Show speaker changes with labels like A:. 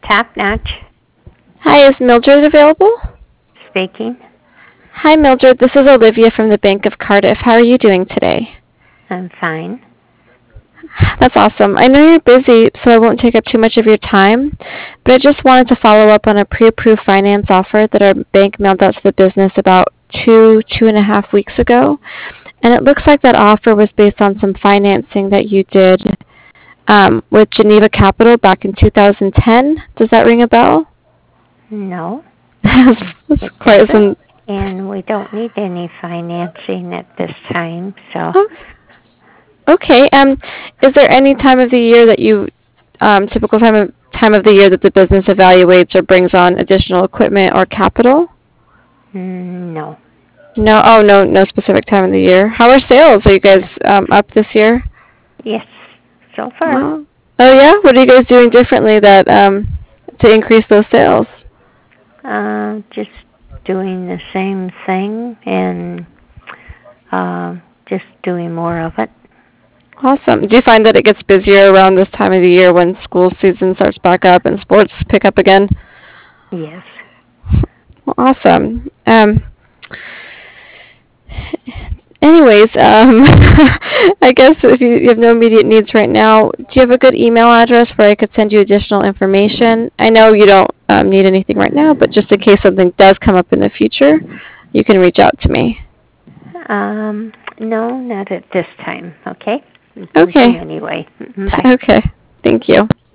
A: Top Notch
B: Hi, is Mildred available?
A: speaking.
B: Hi, Mildred. This is Olivia from the Bank of Cardiff. How are you doing today?
A: I'm fine.
B: That's awesome. I know you're busy, so I won't take up too much of your time, but I just wanted to follow up on a pre-approved finance offer that our bank mailed out to the business about 2.5 weeks ago. And it looks like that offer was based on some financing that you did with Geneva Capital back in 2010. Does that ring a bell?
A: No,
B: That's
A: it
B: quite
A: doesn't.
B: some.
A: And we don't need any financing at this time, so
B: Oh, okay. Is there any time of the year that you, typical time of the year that the business evaluates or brings on additional equipment or capital?
A: no.
B: No. Oh, no. No specific time of the year. How are sales? Are you guys up this year?
A: Yes, so far.
B: Oh. Oh yeah. What are you guys doing differently that to increase those sales?
A: Just doing the same thing and just doing more of it.
B: Awesome. Do you find that it gets busier around this time of the year when school season starts back up and sports pick up again?
A: Yes.
B: Well, awesome. Anyways, I guess if you have no immediate needs right now, do you have a good email address where I could send you additional information? I know you don't need anything right now, but just in case something does come up in the future, you can reach out to me.
A: No, not at this time. Okay. Thank you
B: Okay.
A: anyway. Bye.
B: Okay. Thank you.